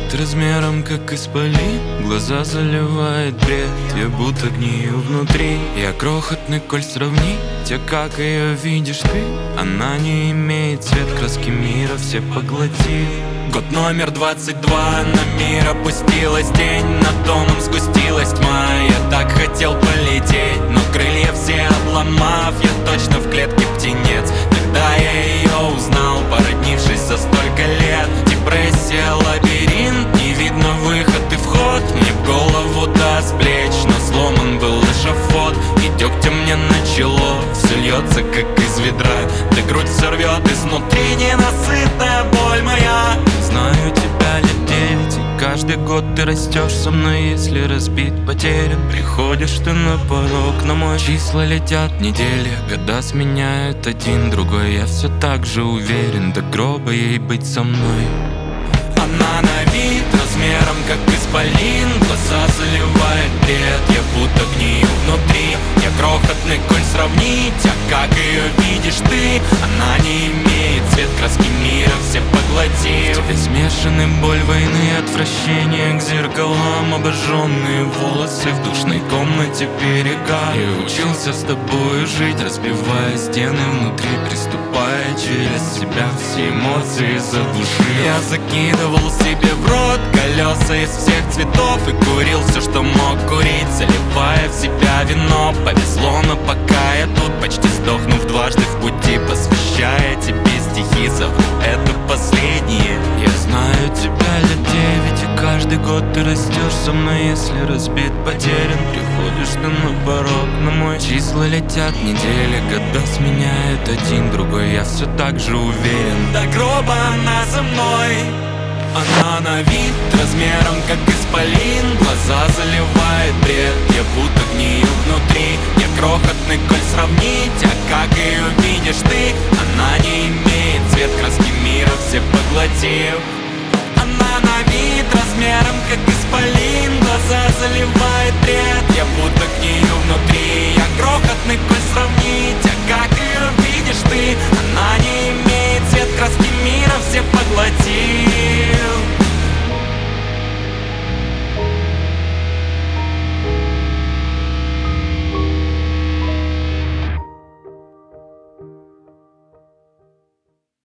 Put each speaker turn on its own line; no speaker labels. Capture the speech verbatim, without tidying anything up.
вид размером как исполин, глаза заливает бред, я будто гнию внутри. Я крохотный, коль сравнить, а как ее видишь ты? Она не имеет цвет, краски мира все поглотит. Год номер двадцать два, на мир опустилась тень, над домом сгустилась тьма. Я так хотел полететь, но крылья все обломав, я точно в клетке птенец. Тогда я ее узнал, породнившись за столько лет. Депрессия, лабиринт, не видно выход и вход. Мне в голову даст плеч, но сломан был эшафот. И дегтя мне начало, все льется как из ведра. Да грудь сорвет изнутри ненасытная боль моя. Знаю тебя лет девять, и каждый год ты растешь со мной. Если разбит, потерян, приходишь ты на порог, на мой. Числа летят недели, года сменяют один другой. Я все так же уверен, до гроба ей быть со мной. Она на вид размером как исполин, глаза заливает бред, я будто гнию внутри. Я крохотный, коль сравнить, а как ее видишь ты? Она не имеет цвет, краски мира все поглотив. В тебе смешаны боль войны, отвращение к зеркалам, обожженные волосы в душной комнате берега. Я учился с тобой жить, разбивая стены внутри, приступая через себя, все эмоции заглушил. Я закидывал себе в рот колеса из всех цветов и курил все, что мог курить, заливая в себя вино. Повезло, но пока я тут, почти сдохнув дважды в пути, посвящая тебе стихи, зову это последнее. Я знаю тебя лет девять, и каждый год ты растешь со мной. Если разбит, потерян, приходишь ты на порог, на мой. Числа летят недели, года сменяют один другой. Я все так же уверен, до гроба она за мной. Она на вид размером как исполин, глаза заливает бред, я будто гнию внутри. Я крохотный, коль сравнить, а как ее видишь ты? Она не имеет цвет, краски мира все поглотив. Она на вид размером как исполин, глаза заливает бред, я будто гнию внутри. Я крохотный, коль сравнить, а как ее видишь ты?